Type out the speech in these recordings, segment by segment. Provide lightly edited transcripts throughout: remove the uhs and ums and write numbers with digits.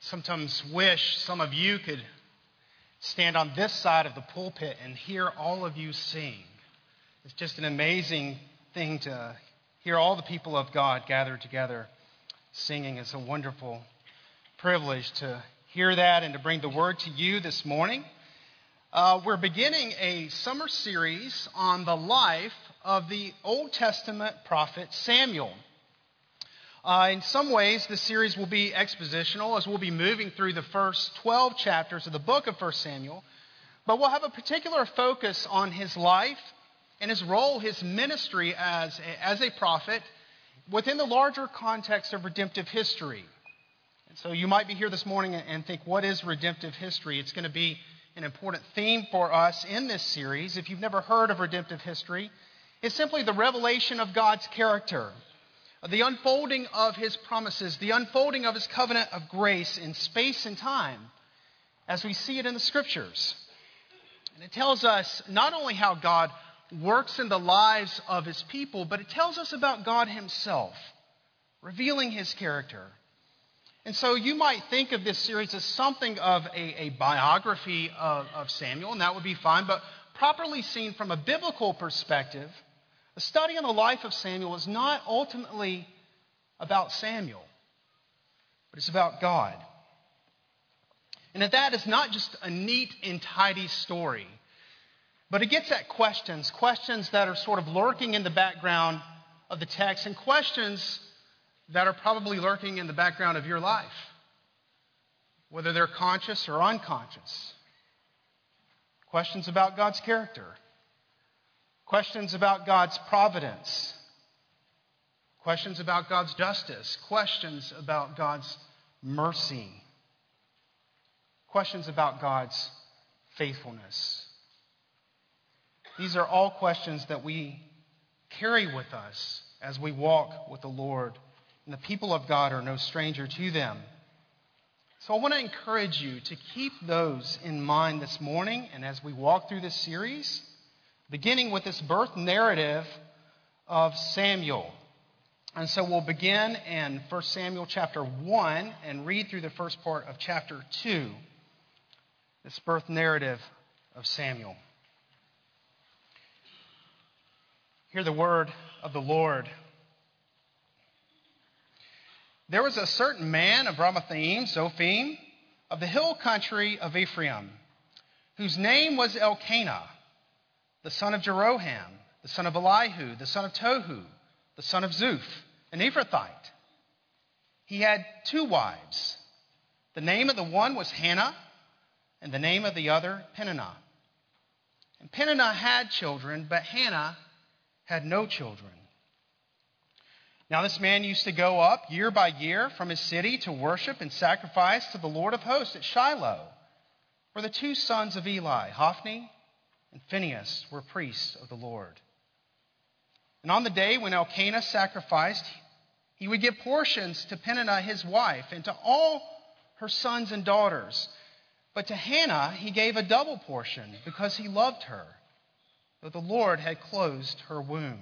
sometimes wish some of you could stand on this side of the pulpit and hear all of you sing. It's just an amazing thing to hear all the people of God gathered together singing. It's a wonderful privilege to hear that and to bring the word to you this morning. We're beginning a summer series on the life of the Old Testament prophet Samuel. In some ways, this series will be expositional as we'll be moving through the first 12 chapters of the book of 1 Samuel. But we'll have a particular focus on his life and his role, his ministry as a prophet within the larger context of redemptive history. And so you might be here this morning and think, what is redemptive history? It's going to be an important theme for us in this series. If you've never heard of redemptive history, it's simply the revelation of God's character, the unfolding of his promises, the unfolding of his covenant of grace in space and time as we see it in the scriptures. And it tells us not only how God works in the lives of his people, but it tells us about God himself, revealing his character. And so you might think of this series as something of a biography of Samuel, and that would be fine, but properly seen from a biblical perspective, a study on the life of Samuel is not ultimately about Samuel, but it's about God. And that is not just a neat and tidy story, but it gets at questions that are sort of lurking in the background of the text, and questions that are probably lurking in the background of your life, whether they're conscious or unconscious. Questions about God's character. Questions about God's providence. Questions about God's justice. Questions about God's mercy. Questions about God's faithfulness. These are all questions that we carry with us as we walk with the Lord. And the people of God are no stranger to them. So I want to encourage you to keep those in mind this morning and as we walk through this series, beginning with this birth narrative of Samuel. And so we'll begin in 1 Samuel chapter 1 and read through the first part of chapter 2, this birth narrative of Samuel. Hear the word of the Lord. There was a certain man of Ramathaim, Zophim, of the hill country of Ephraim, whose name was Elkanah, the son of Jeroham, the son of Elihu, the son of Tohu, the son of Zuph, an Ephrathite. He had 2 wives. The name of the one was Hannah, and the name of the other Peninnah. And Peninnah had children, but Hannah had no children. Now this man used to go up year by year from his city to worship and sacrifice to the Lord of hosts at Shiloh, where the 2 sons of Eli, Hophni and Phinehas, were priests of the Lord. And on the day when Elkanah sacrificed, he would give portions to Peninnah his wife and to all her sons and daughters. But to Hannah he gave a double portion because he loved her, though the Lord had closed her womb.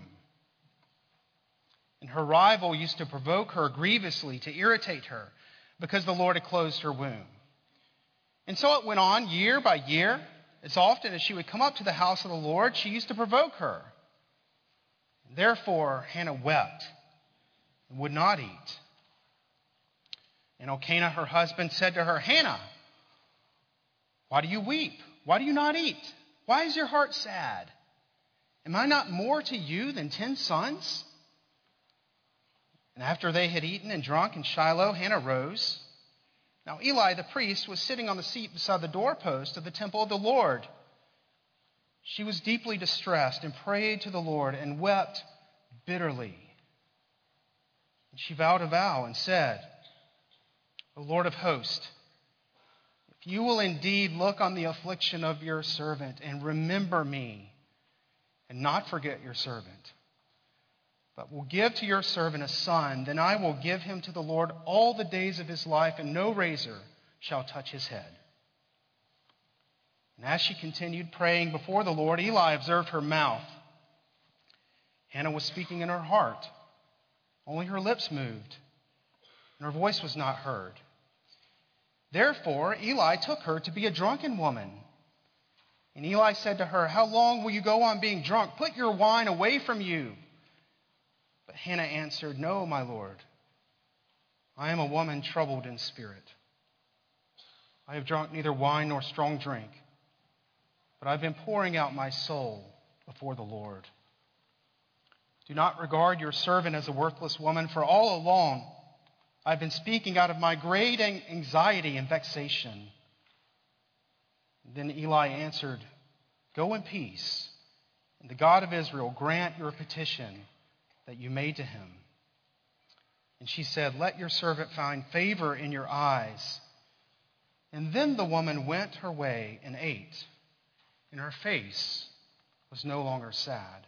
And her rival used to provoke her grievously to irritate her because the Lord had closed her womb. And so it went on year by year. As often as she would come up to the house of the Lord, she used to provoke her. And therefore Hannah wept and would not eat. And Elkanah, her husband, said to her, Hannah, why do you weep? Why do you not eat? Why is your heart sad? Am I not more to you than 10 sons? And after they had eaten and drunk in Shiloh, Hannah rose. Now Eli the priest was sitting on the seat beside the doorpost of the temple of the Lord. She was deeply distressed and prayed to the Lord and wept bitterly. And she vowed a vow and said, O Lord of hosts, if you will indeed look on the affliction of your servant and remember me and not forget your servant, but will give to your servant a son, then I will give him to the Lord all the days of his life, and no razor shall touch his head. And as she continued praying before the Lord, Eli observed her mouth. Hannah was speaking in her heart. Only her lips moved, and her voice was not heard. Therefore Eli took her to be a drunken woman. And Eli said to her, How long will you go on being drunk? Put your wine away from you. But Hannah answered, No, my Lord. I am a woman troubled in spirit. I have drunk neither wine nor strong drink, but I've been pouring out my soul before the Lord. Do not regard your servant as a worthless woman, for all along I've been speaking out of my great anxiety and vexation. Then Eli answered, Go in peace, and the God of Israel grant your petition that you made to him. And she said, Let your servant find favor in your eyes. And then the woman went her way and ate, and her face was no longer sad.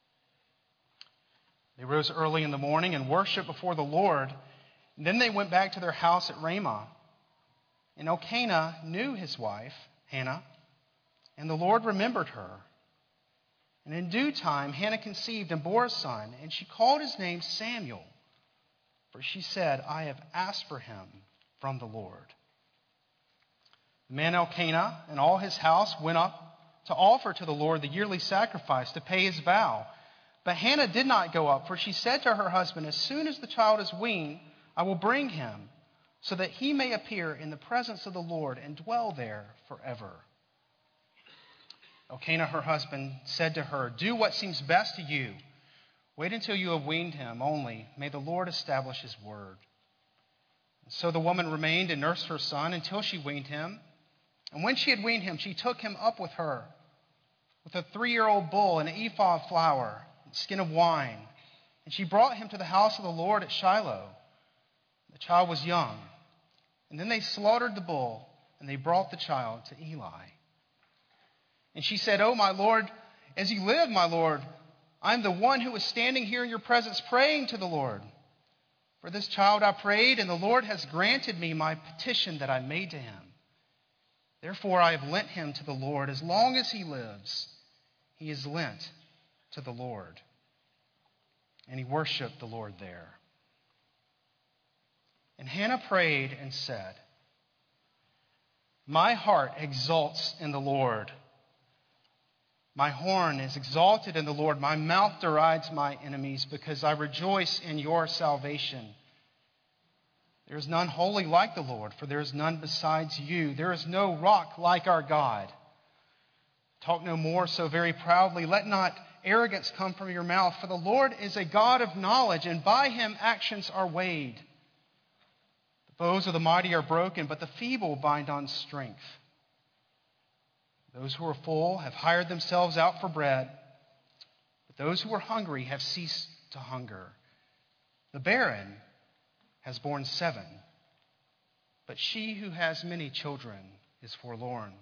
They rose early in the morning and worshiped before the Lord. And then they went back to their house at Ramah. And Elkanah knew his wife, Hannah, and the Lord remembered her. And in due time, Hannah conceived and bore a son, and she called his name Samuel, for she said, I have asked for him from the Lord. The man Elkanah and all his house went up to offer to the Lord the yearly sacrifice to pay his vow. But Hannah did not go up, for she said to her husband, As soon as the child is weaned, I will bring him, so that he may appear in the presence of the Lord and dwell there forever. Elkanah, her husband, said to her, Do what seems best to you. Wait until you have weaned him, only may the Lord establish his word. And so the woman remained and nursed her son until she weaned him. And when she had weaned him, she took him up with her, with a 3-year-old bull and an ephah of flour, and skin of wine. And she brought him to the house of the Lord at Shiloh. The child was young. And then they slaughtered the bull, and they brought the child to Eli. And she said, Oh, my Lord, as you live, my Lord, I am the one who was standing here in your presence praying to the Lord. For this child I prayed, and the Lord has granted me my petition that I made to him. Therefore I have lent him to the Lord. As long as he lives, he is lent to the Lord. And he worshiped the Lord there. And Hannah prayed and said, My heart exults in the Lord. My horn is exalted in the Lord. My mouth derides my enemies, because I rejoice in your salvation. There is none holy like the Lord, for there is none besides you. There is no rock like our God. Talk no more so very proudly. Let not arrogance come from your mouth, for the Lord is a God of knowledge, and by him actions are weighed. The bows of the mighty are broken, but the feeble bind on strength. Those who are full have hired themselves out for bread, but those who are hungry have ceased to hunger. The barren has borne 7, but she who has many children is forlorn.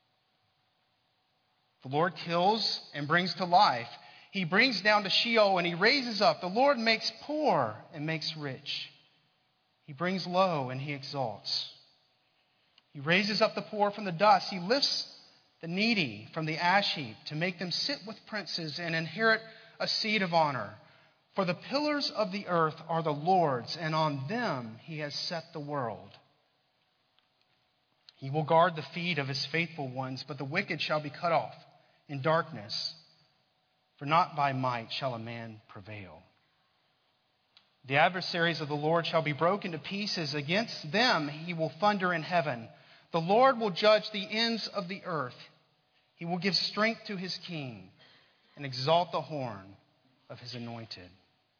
The Lord kills and brings to life. He brings down to Sheol and he raises up. The Lord makes poor and makes rich. He brings low and he exalts. He raises up the poor from the dust. He lifts the needy from the ash heap to make them sit with princes and inherit a seat of honor. For the pillars of the earth are the Lord's, and on them he has set the world. He will guard the feet of his faithful ones, but the wicked shall be cut off in darkness. For not by might shall a man prevail. The adversaries of the Lord shall be broken to pieces. Against them he will thunder in heaven. The Lord will judge the ends of the earth. He will give strength to his king and exalt the horn of his anointed.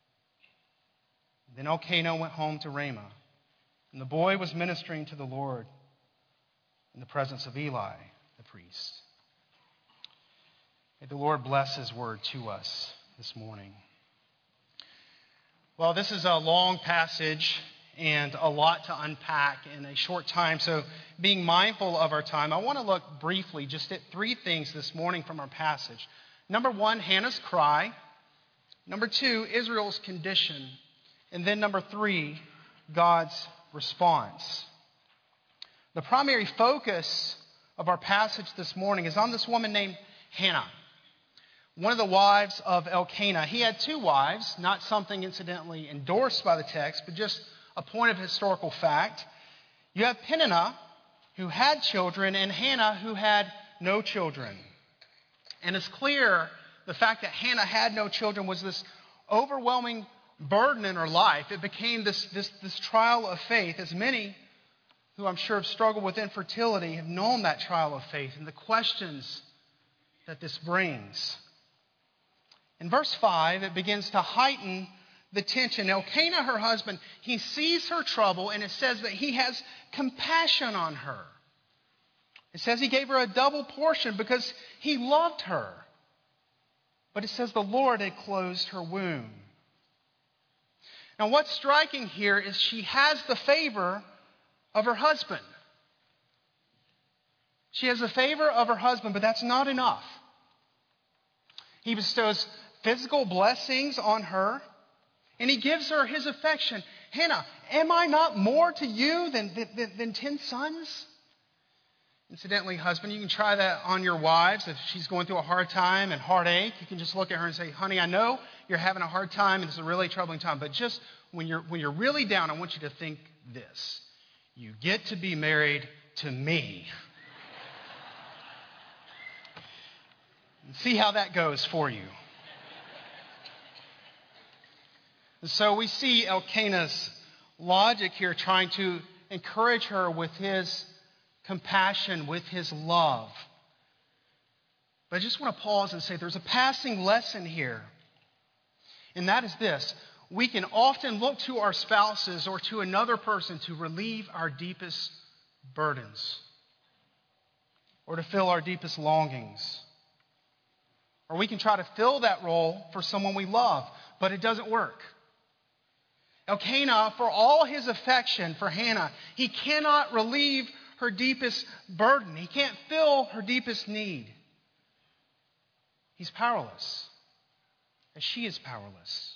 Then Elkanah went home to Ramah, and the boy was ministering to the Lord in the presence of Eli, the priest. May the Lord bless his word to us this morning. Well, this is a long passage and a lot to unpack in a short time. So being mindful of our time, I want to look briefly just at 3 things this morning from our passage. Number 1, Hannah's cry. Number 2, Israel's condition. And then number 3, God's response. The primary focus of our passage this morning is on this woman named Hannah, one of the wives of Elkanah. He had 2 wives, not something incidentally endorsed by the text, but just a point of historical fact. You have Peninnah, who had children, and Hannah, who had no children. And it's clear the fact that Hannah had no children was this overwhelming burden in her life. It became this trial of faith, as many who I'm sure have struggled with infertility have known that trial of faith and the questions that this brings. In verse 5, it begins to heighten the tension. Elkanah, her husband, he sees her trouble, and it says that he has compassion on her. It says he gave her a double portion because he loved her. But it says the Lord had closed her womb. Now, what's striking here is she has the favor of her husband. She has the favor of her husband, but that's not enough. He bestows physical blessings on her, and he gives her his affection. Hannah, am I not more to you than 10 sons? Incidentally, husband, you can try that on your wives. If she's going through a hard time and heartache, you can just look at her and say, honey, I know you're having a hard time and it's a really troubling time, but just when you're really down, I want you to think this. You get to be married to me. And see how that goes for you. And so we see Elkanah's logic here trying to encourage her with his compassion, with his love. But I just want to pause and say there's a passing lesson here. And that is this. We can often look to our spouses or to another person to relieve our deepest burdens or to fill our deepest longings. Or we can try to fill that role for someone we love, but it doesn't work. Elkanah, for all his affection for Hannah, he cannot relieve her deepest burden. He can't fill her deepest need. He's powerless, as she is powerless.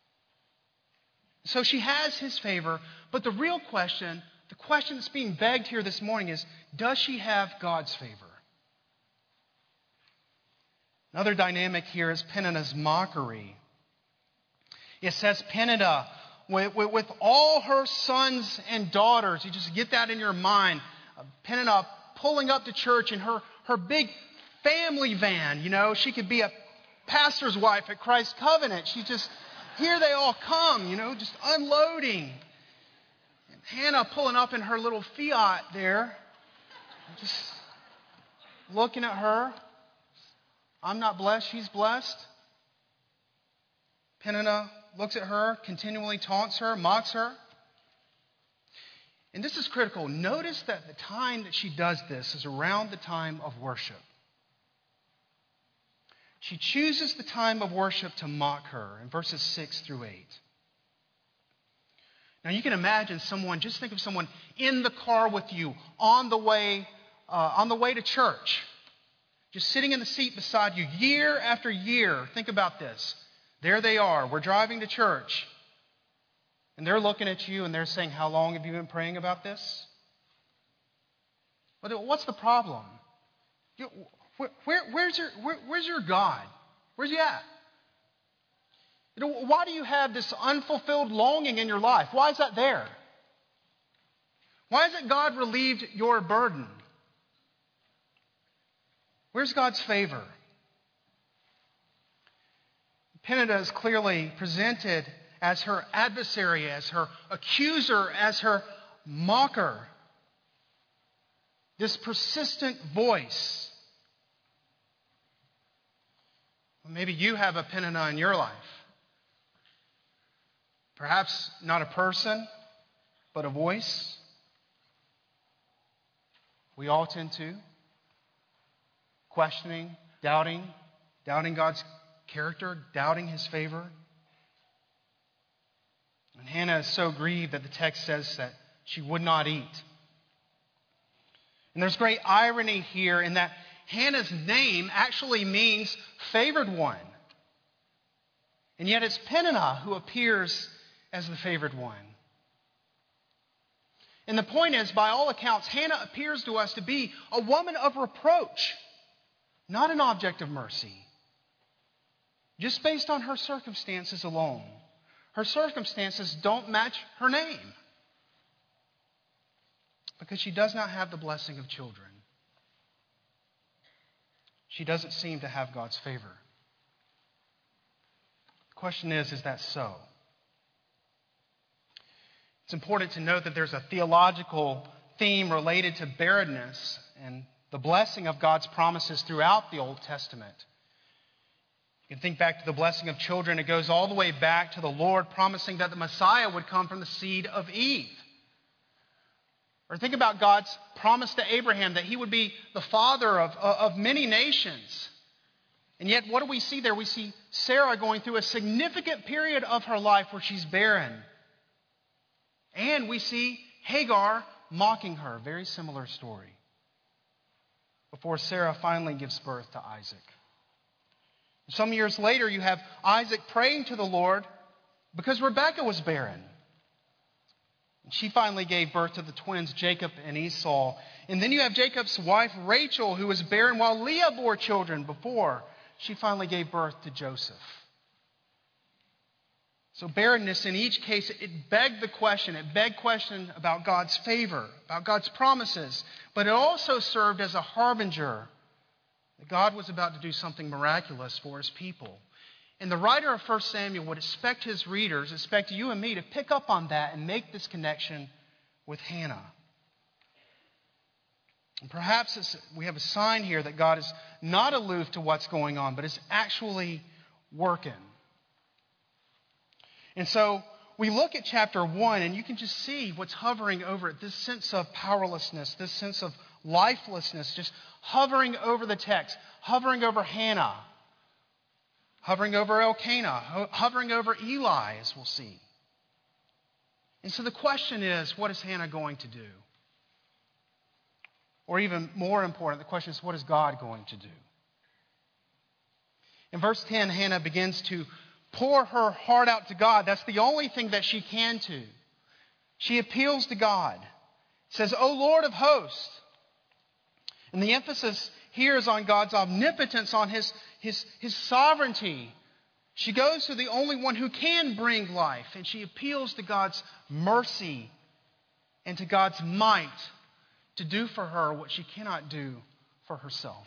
So she has his favor, but the real question, the question that's being begged here this morning is, does she have God's favor? Another dynamic here is Peninnah's mockery. It says Peninnah, with all her sons and daughters, you just get that in your mind, Peninnah pulling up to church in her big family van. You know, she could be a pastor's wife at Christ Covenant. She's just, here they all come, you know, just unloading. And Hannah pulling up in her little Fiat there, just looking at her. I'm not blessed, she's blessed. Peninnah looks at her, continually taunts her, mocks her. And this is critical. Notice that the time that she does this is around the time of worship. She chooses the time of worship to mock her in verses 6 through 8. Now you can imagine someone, just think of someone in the car with you on the way to church. Just sitting in the seat beside you year after year. Think about this. There they are. We're driving to church. And they're looking at you and they're saying, how long have you been praying about this? What's the problem? Where's your God? Where's he at? Why do you have this unfulfilled longing in your life? Why is that there? Why hasn't God relieved your burden? Where's God's favor? Peninnah is clearly presented as her adversary, as her accuser, as her mocker. This persistent voice. Maybe you have a Peninnah in your life. Perhaps not a person, but a voice. We all tend to. Questioning, doubting God's character, doubting his favor. And Hannah is so grieved that the text says that she would not eat. And there's great irony here in that Hannah's name actually means favored one. And yet it's Peninnah who appears as the favored one. And the point is, by all accounts, Hannah appears to us to be a woman of reproach, not an object of mercy. Just based on her circumstances alone. Her circumstances don't match her name. because she does not have the blessing of children. She doesn't seem to have God's favor. The question is that so? It's important to note that there's a theological theme related to barrenness and the blessing of God's promises throughout the Old Testament. You can think back to the blessing of children. It goes all the way back to the Lord promising that the Messiah would come from the seed of Eve. Or think about God's promise to Abraham that he would be the father of many nations. And yet, what do we see there? We see Sarah going through a significant period of her life where she's barren. And we see Hagar mocking her. Very similar story. Before Sarah finally gives birth to Isaac. Some years later, you have Isaac praying to the Lord because Rebekah was barren. She finally gave birth to the twins, Jacob and Esau. And then you have Jacob's wife, Rachel, who was barren while Leah bore children before she finally gave birth to Joseph. So barrenness in each case, it begged the question. It begged question about God's favor, about God's promises. But it also served as a harbinger that God was about to do something miraculous for his people. And the writer of 1 Samuel would expect his readers, expect you and me to pick up on that and make this connection with Hannah. And perhaps we have a sign here that God is not aloof to what's going on, but is actually working. And so we look at chapter 1, and you can just see what's hovering over it, this sense of powerlessness, this sense of lifelessness, just hovering over the text, hovering over Hannah, hovering over Elkanah, hovering over Eli, as we'll see. And so the question is, what is Hannah going to do? Or even more important, the question is, what is God going to do? In verse 10, Hannah begins to pour her heart out to God. That's the only thing that she can do. She appeals to God. Says, O Lord of hosts. And the emphasis here is on God's omnipotence, on his sovereignty. She goes to the only one who can bring life, and she appeals to God's mercy and to God's might to do for her what she cannot do for herself.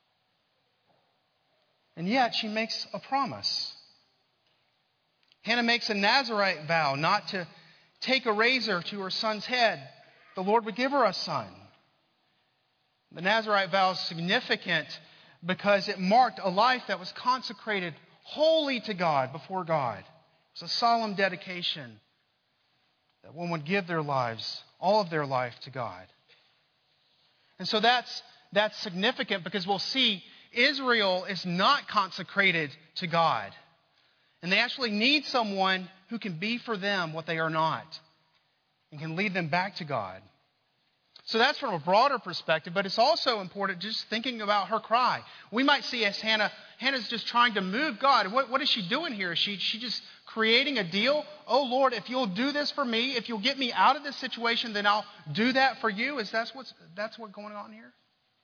And yet she makes a promise. Hannah makes a Nazirite vow not to take a razor to her son's head. The Lord would give her a son. The Nazirite vow is significant because it marked a life that was consecrated wholly to God, before God. It was a solemn dedication that one would give their lives, all of their life, to God. And so that's significant because we'll see Israel is not consecrated to God. And they actually need someone who can be for them what they are not and can lead them back to God. So that's from a broader perspective, but it's also important just thinking about her cry. We might see as Hannah's just trying to move God. What is she doing here? Is she just creating a deal? Oh, Lord, if you'll do this for me, if you'll get me out of this situation, then I'll do that for you. That's what's going on here?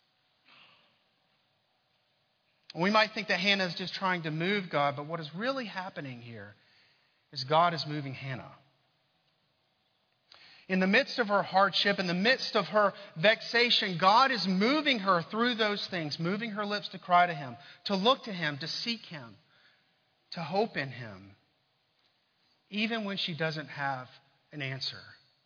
We might think that Hannah is just trying to move God, but what is really happening here is God is moving Hannah. In the midst of her hardship, in the midst of her vexation, God is moving her through those things, moving her lips to cry to Him, to look to Him, to seek Him, to hope in Him, even when she doesn't have an answer.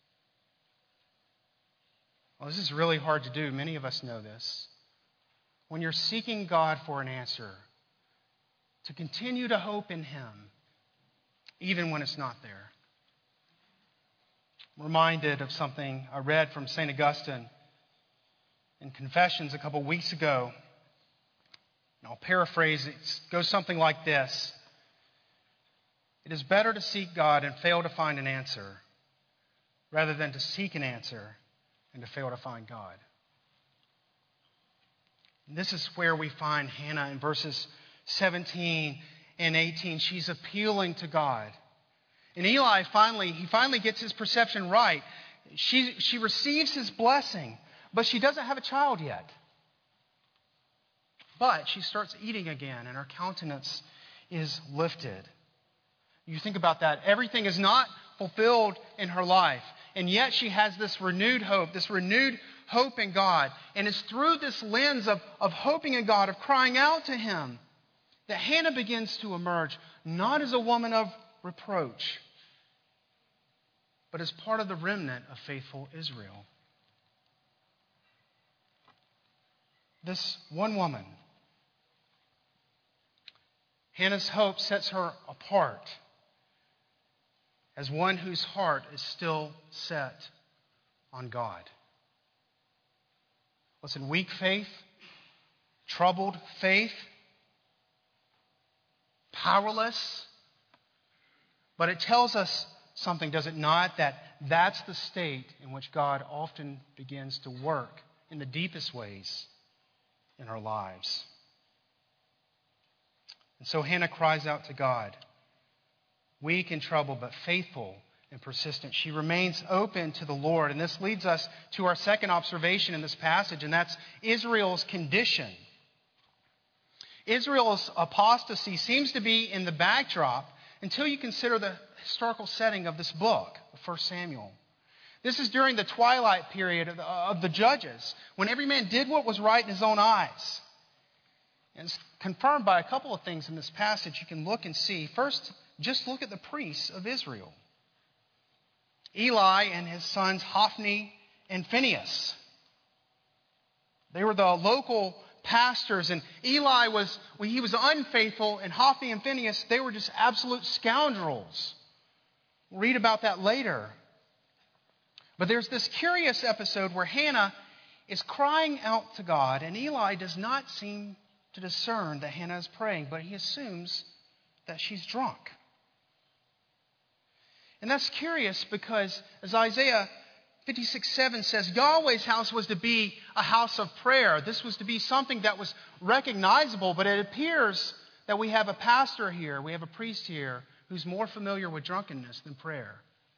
Well, this is really hard to do. Many of us know this. When you're seeking God for an answer, to continue to hope in Him, even when it's not there. I'm reminded of something I read from St. Augustine in Confessions a couple weeks ago. And I'll paraphrase it. It goes something like this. It is better to seek God and fail to find an answer rather than to seek an answer and to fail to find God. And this is where we find Hannah in verses 17 and 18. She's appealing to God. And Eli finally gets his perception right. She receives his blessing, but she doesn't have a child yet. But she starts eating again, and her countenance is lifted. You think about that. Everything is not fulfilled in her life. And yet she has this renewed hope in God. And it's through this lens of hoping in God, of crying out to Him, that Hannah begins to emerge, not as a woman of reproach, but as part of the remnant of faithful Israel. This one woman, Hannah's hope sets her apart as one whose heart is still set on God. Listen, weak faith, troubled faith, powerless, but it tells us something, does it not? That's the state in which God often begins to work in the deepest ways in our lives. And so Hannah cries out to God, weak and troubled, but faithful and persistent. She remains open to the Lord. And this leads us to our second observation in this passage, and that's Israel's condition. Israel's apostasy seems to be in the backdrop until you consider the historical setting of this book, 1 Samuel. This is during the twilight period of the Judges, when every man did what was right in his own eyes. And it's confirmed by a couple of things in this passage you can look and see. First, just look at the priests of Israel. Eli and his sons Hophni and Phinehas. They were the local pastors, and Eli was unfaithful, and Hophni and Phinehas, they were just absolute scoundrels. We'll read about that later. But there's this curious episode where Hannah is crying out to God, and Eli does not seem to discern that Hannah is praying, but he assumes that she's drunk. And that's curious because, as Isaiah 56:7 says, Yahweh's house was to be a house of prayer. This was to be something that was recognizable, but it appears that we have a pastor here, we have a priest here, who's more familiar with drunkenness than prayer.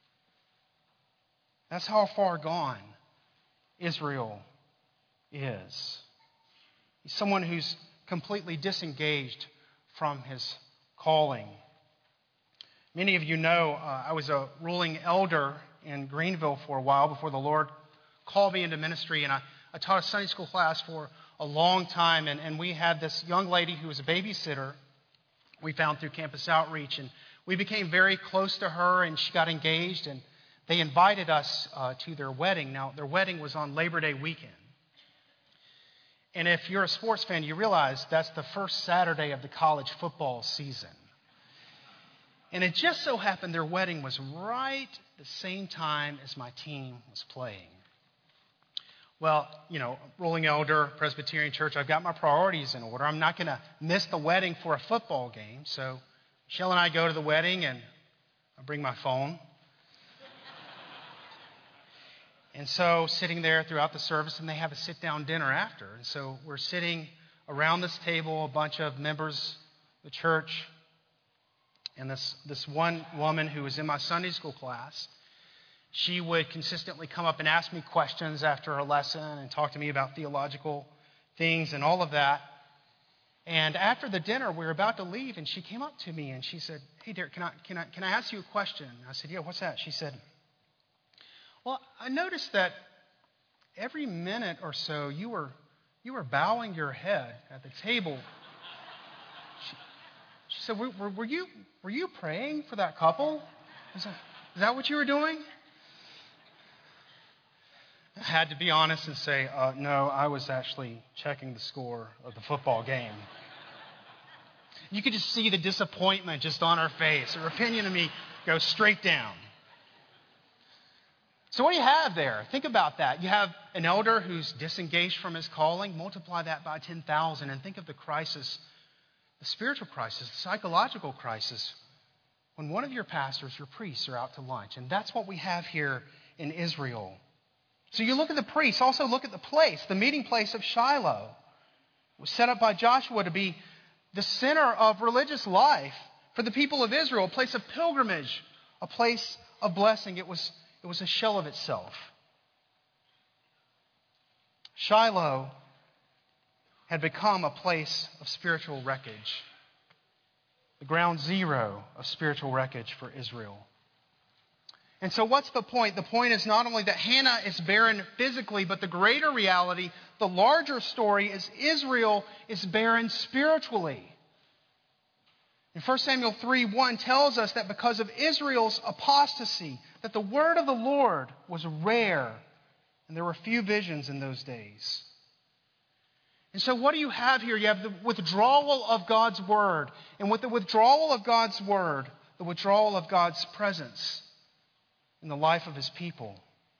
That's how far gone Israel is. He's someone who's completely disengaged from his calling. Many of you know I was a ruling elder in Greenville for a while before the Lord called me into ministry, and I taught a Sunday school class for a long time, and we had this young lady who was a babysitter we found through Campus Outreach, and we became very close to her, and she got engaged, and they invited us to their wedding. Now, their wedding was on Labor Day weekend. And if you're a sports fan, you realize that's the first Saturday of the college football season. And it just so happened their wedding was right the same time as my team was playing. Well, ruling elder, Presbyterian church, I've got my priorities in order. I'm not going to miss the wedding for a football game. So Michelle and I go to the wedding, and I bring my phone. And so sitting there throughout the service, and they have a sit-down dinner after. And so we're sitting around this table, a bunch of members of the church, and this one woman who was in my Sunday school class, she would consistently come up and ask me questions after her lesson and talk to me about theological things and all of that. And after the dinner, we were about to leave, and she came up to me and she said, "Hey, Derek, can I ask you a question?" I said, "Yeah, what's that?" She said, "Well, I noticed that every minute or so you were bowing your head at the table." She said, "Were you praying for that couple? Is that what you were doing?" I had to be honest and say, "No, I was actually checking the score of the football game." You could just see the disappointment just on her face. Her opinion of me goes straight down. So what do you have there? Think about that. You have an elder who's disengaged from his calling. Multiply that by 10,000 and think of the crisis, the spiritual crisis, the psychological crisis, when one of your pastors, your priests, are out to lunch. And that's what we have here in Israel. So you look at the priests, also look at the place, the meeting place of Shiloh. It was set up by Joshua to be the center of religious life for the people of Israel, a place of pilgrimage, a place of blessing. It was a shell of itself. Shiloh had become a place of spiritual wreckage, the ground zero of spiritual wreckage for Israel. And so what's the point? The point is not only that Hannah is barren physically, but the greater reality, the larger story, is Israel is barren spiritually. And 1 Samuel 3:1 tells us that because of Israel's apostasy, that the word of the Lord was rare, and there were few visions in those days. And so what do you have here? You have the withdrawal of God's word. And with the withdrawal of God's word, the withdrawal of God's presence in the life of his people.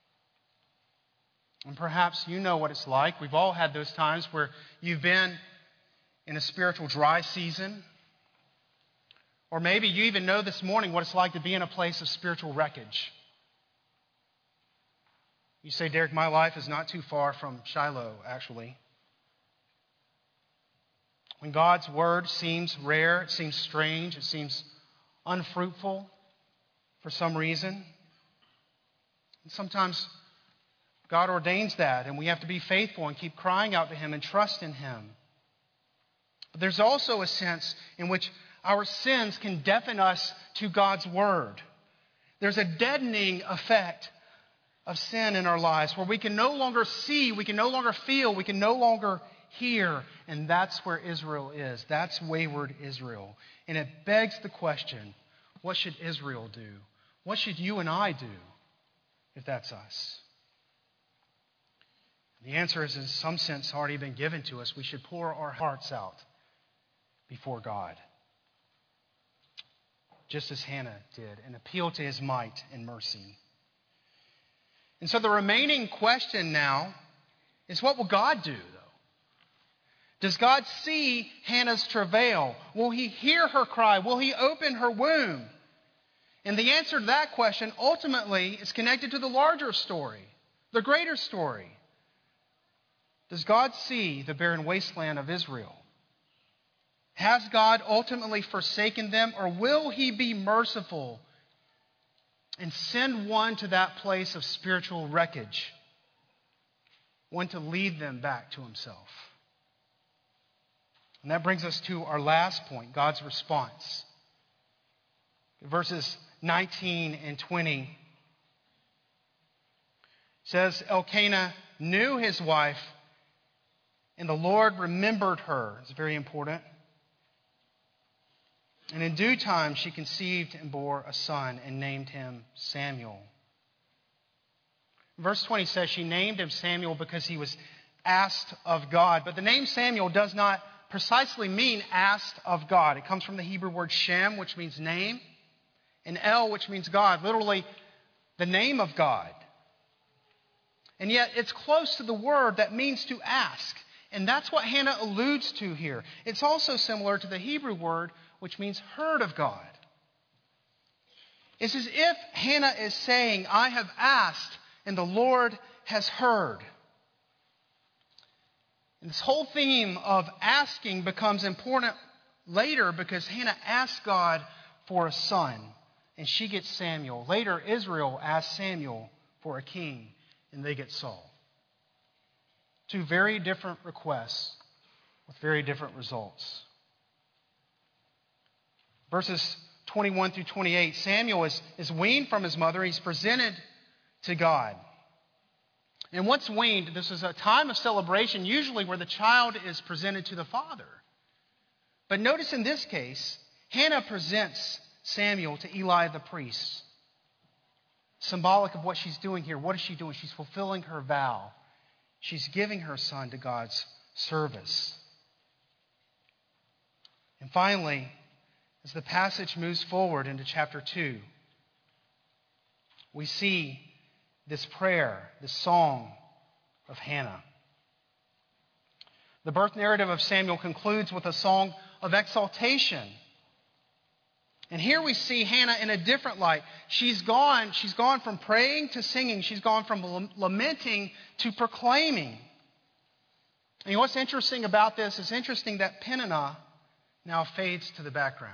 And perhaps you know what it's like. We've all had those times where you've been in a spiritual dry season. Or maybe you even know this morning what it's like to be in a place of spiritual wreckage. You say, Derek, my life is not too far from Shiloh, actually. When God's word seems rare, it seems strange, it seems unfruitful for some reason. And sometimes God ordains that, and we have to be faithful and keep crying out to Him and trust in Him. But there's also a sense in which our sins can deafen us to God's word. There's a deadening effect of sin in our lives where we can no longer see, we can no longer feel, we can no longer hear. And that's where Israel is. That's wayward Israel. And it begs the question, what should Israel do? What should you and I do if that's us? The answer is, in some sense, already been given to us. We should pour our hearts out before God, just as Hannah did, and appeal to His might and mercy. And so the remaining question now is, what will God do, though? Does God see Hannah's travail? Will He hear her cry? Will He open her womb? And the answer to that question ultimately is connected to the larger story, the greater story. Does God see the barren wasteland of Israel? Has God ultimately forsaken them, or will He be merciful and send one to that place of spiritual wreckage, one to lead them back to Himself? And that brings us to our last point, God's response. Verses 19 and 20 says, Elkanah knew his wife, and the Lord remembered her. It's very important. And in due time she conceived and bore a son and named him Samuel. Verse 20 says she named him Samuel because he was asked of God. But the name Samuel does not precisely mean asked of God. It comes from the Hebrew word Shem, which means name, and El, which means God, literally the name of God. And yet it's close to the word that means to ask. And that's what Hannah alludes to here. It's also similar to the Hebrew word, which means heard of God. It's as if Hannah is saying, I have asked, and the Lord has heard. And this whole theme of asking becomes important later because Hannah asks God for a son, and she gets Samuel. Later, Israel asks Samuel for a king, and they get Saul. Two very different requests with very different results. Verses 21 through 28, Samuel is weaned from his mother. He's presented to God. And once weaned, this is a time of celebration, usually where the child is presented to the father. But notice in this case, Hannah presents Samuel to Eli the priest. Symbolic of what she's doing here. What is she doing? She's fulfilling her vow. She's giving her son to God's service. And finally, as the passage moves forward into chapter 2, we see this prayer, this song of Hannah. The birth narrative of Samuel concludes with a song of exaltation. And here we see Hannah in a different light. She's gone from praying to singing. She's gone from lamenting to proclaiming. And what's interesting about this, it's interesting that Peninnah now fades to the background.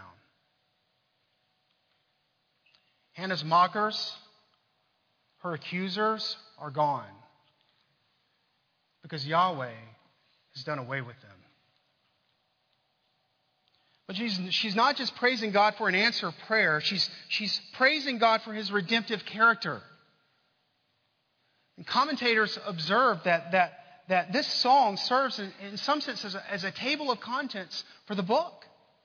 Hannah's mockers, her accusers are gone because Yahweh has done away with them. But she's not just praising God for an answer of prayer. She's praising God for his redemptive character. And commentators observe that this song serves in some sense as a table of contents for the book.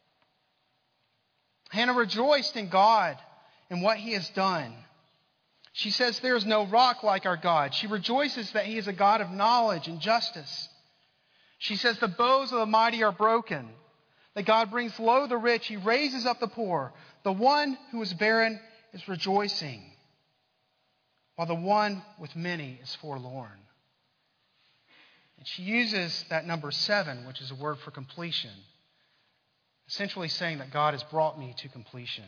Hannah rejoiced in God and what he has done. She says there is no rock like our God. She rejoices that he is a God of knowledge and justice. She says the bows of the mighty are broken, that God brings low the rich, he raises up the poor. The one who is barren is rejoicing, while the one with many is forlorn. And she uses that number 7, which is a word for completion, essentially saying that God has brought me to completion.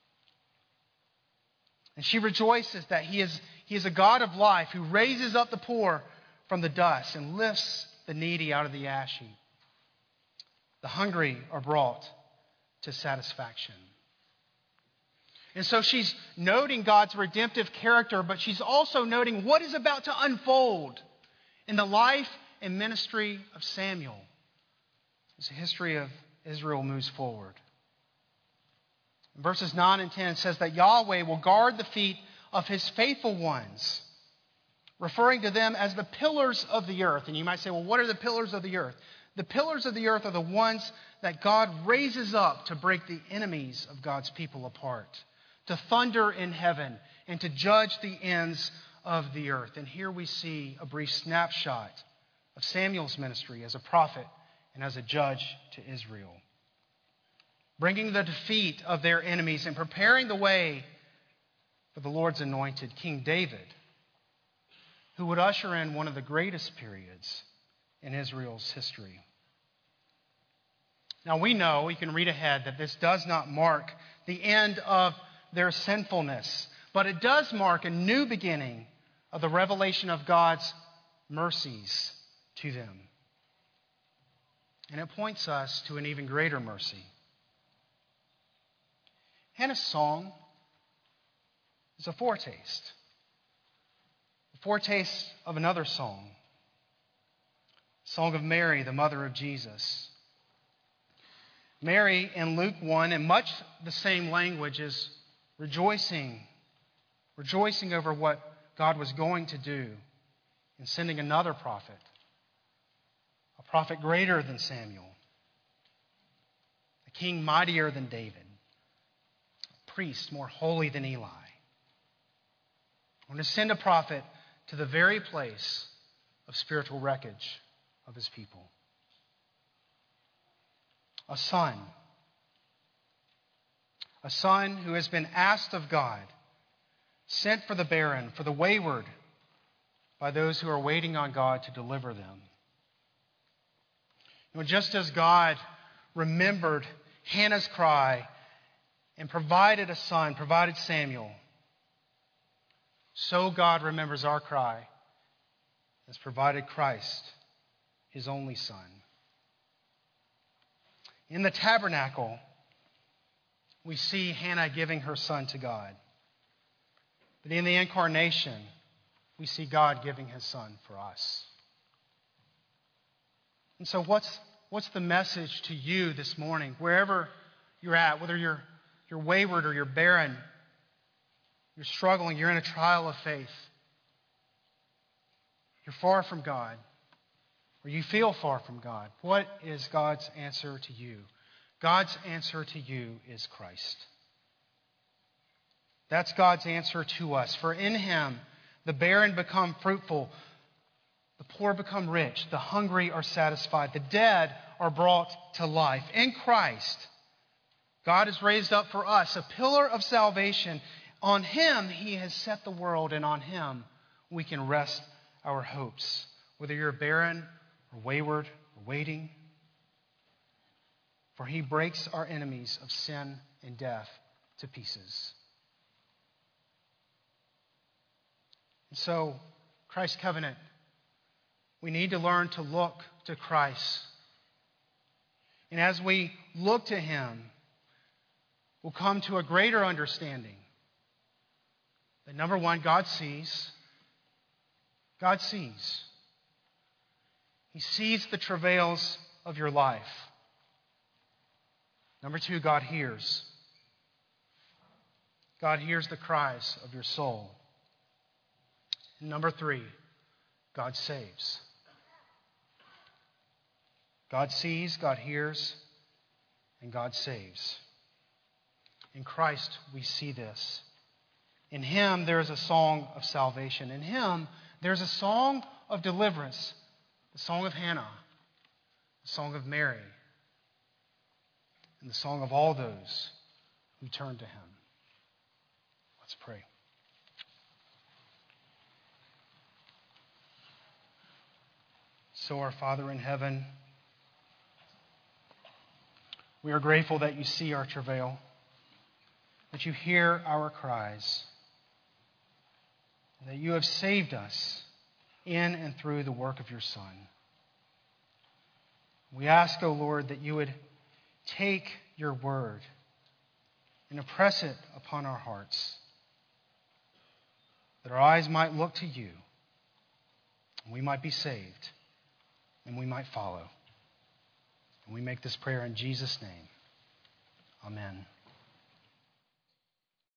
And she rejoices that he is a God of life who raises up the poor from the dust and lifts the needy out of the ash heap. The hungry are brought to satisfaction. And so she's noting God's redemptive character, but she's also noting what is about to unfold in the life and ministry of Samuel as the history of Israel moves forward. In verses 9 and 10 it says that Yahweh will guard the feet of his faithful ones, referring to them as the pillars of the earth. And you might say, well, what are the pillars of the earth? The pillars of the earth are the ones that God raises up to break the enemies of God's people apart, to thunder in heaven, and to judge the ends of the earth. And here we see a brief snapshot of Samuel's ministry as a prophet and as a judge to Israel, bringing the defeat of their enemies and preparing the way for the Lord's anointed, King David, who would usher in one of the greatest periods in Israel's history. Now we know, we can read ahead, that this does not mark the end of their sinfulness, but it does mark a new beginning of the revelation of God's mercies to them. And it points us to an even greater mercy. Hannah's song is a foretaste of another song. Song of Mary, the mother of Jesus. Mary in Luke 1, in much the same language, is rejoicing over what God was going to do in sending another prophet, a prophet greater than Samuel, a king mightier than David, a priest more holy than Eli. I'm going to send a prophet to the very place of spiritual wreckage of his people. A son who has been asked of God, sent for the barren, for the wayward, by those who are waiting on God to deliver them. Just as God remembered Hannah's cry and provided a son, provided Samuel, so God remembers our cry and has provided Christ, his only Son. In the tabernacle, we see Hannah giving her son to God. But in the incarnation, we see God giving his son for us. And so what's the message to you this morning, wherever you're at, whether you're wayward or you're barren, you're struggling, you're in a trial of faith, you're far from God, or you feel far from God. What is God's answer to you? God's answer to you is Christ. That's God's answer to us. For in him, the barren become fruitful, the poor become rich, the hungry are satisfied, the dead are brought to life. In Christ, God has raised up for us a pillar of salvation. On him, he has set the world, and on him we can rest our hopes. Whether you're barren or wayward or waiting, for he breaks our enemies of sin and death to pieces. And so, Christ's covenant, we need to learn to look to Christ. And as we look to him, we'll come to a greater understanding that, number one, God sees. God sees. He sees the travails of your life. Number two, God hears. God hears the cries of your soul. And number three, God saves. God sees, God hears, and God saves. In Christ, we see this. In Him, there is a song of salvation. In Him, there's a song of deliverance, the song of Hannah, the song of Mary, and the song of all those who turn to Him. Let's pray. So, our Father in heaven, we are grateful that you see our travail, that you hear our cries, and that you have saved us in and through the work of your Son. We ask, O Lord, that you would take your word and impress it upon our hearts, that our eyes might look to you, and we might be saved, and we might follow. And we make this prayer in Jesus' name. Amen.